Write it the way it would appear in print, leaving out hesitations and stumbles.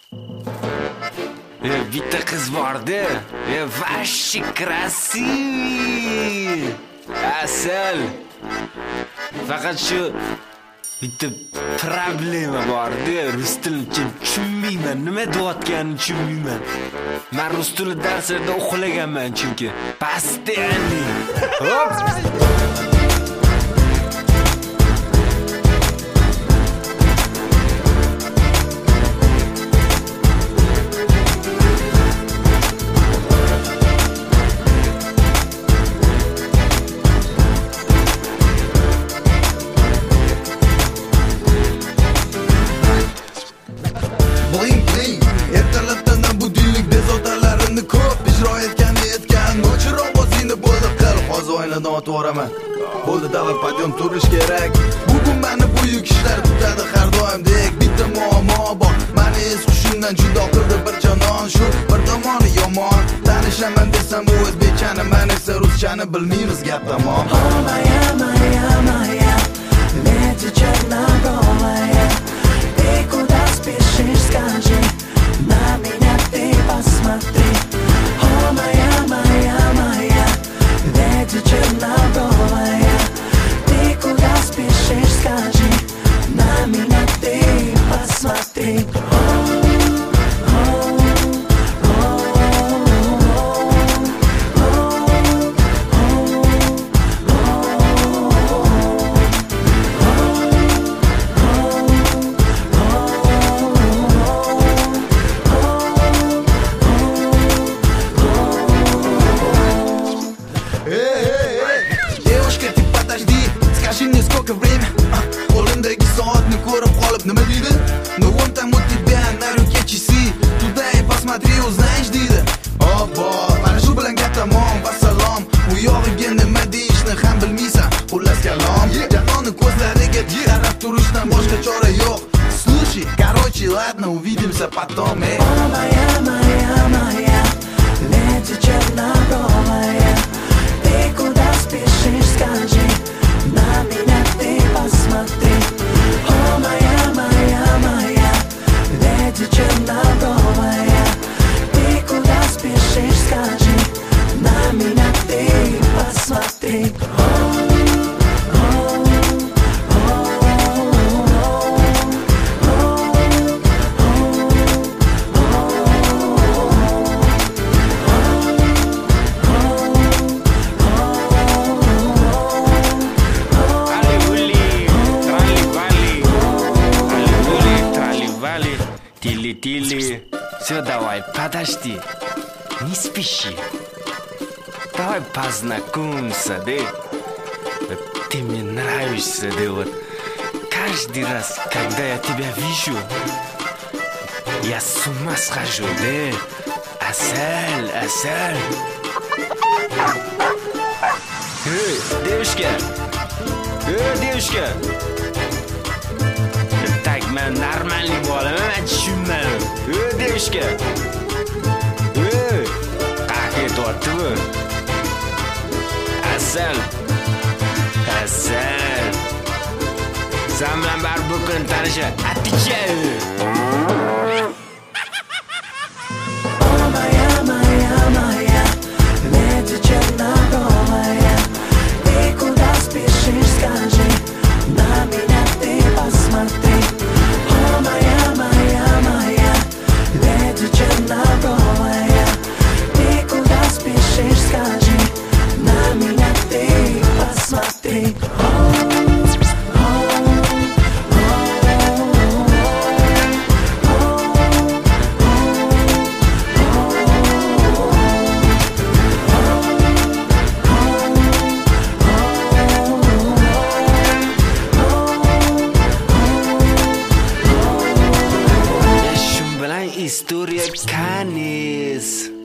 Bitta qiz bordi. Вообще красивый. Asal. Faqat shu bitta problema bor-da, rus tilini tushunmayman, nima deyotganini tushunmayman. Men rus tili darslarida o'qilaganman chunki. Постоянно. Hop. O'ynadan bo'ldi davr podyon turish kerak. Bugun meni buyuk ishlar kutadi har doimdek. Bitta muammo bor, meni es hushimdan judo qildi bir jonon. Shu bir tomoni yomon, tanishaman desam u o'zbekchani, men esa ruschani bilmaymiz gap tamom. Леди чернобровая, ты куда спешишь, скажи, на меня ты посмотри. О, моя, леди чернобровая, ты куда спешишь, скажи, на меня ты посмотри. Сколько время? Qo'limdagi soatni ko'rib qolib nima deydi? Новом там у тебя на руке часы. Туда и посмотри, узнаешь deydi. Obbo, mana shu bilan gap tamom. Vassalom. U yog'iga nima deyishni ham bilmaysan. Xullas kalom. Jahonni ko'zlariga qarab turishdan boshqa chora yo'q. Слушай, короче, ладно, увидимся потом. О, моя, леди чернобровая, ты куда спешишь, скажи, на меня ты посмотри. О, моя, леди чернобровая, ты куда спешишь, скажи, на меня ты посмотри. Тили. Все, давай, подожди. Не спеши. Давай познакомимся, да? Ты мне нравишься, да, вот. Каждый раз, когда я тебя вижу, я с ума схожу, да? Asal. Девушка. Так, men нормальный bo'laman, men tushunmadim. Девушка. Qayerga ketyapti-bu? Asal. Sen bilan baribir bu kun tanisha. Aticha. Моя, леди чернобровая, ты куда спешишь, скажи, на меня ты посмотри. О, моя, леди чернобровая, ты куда спешишь, скажи, на меня ты посмотри. История конец.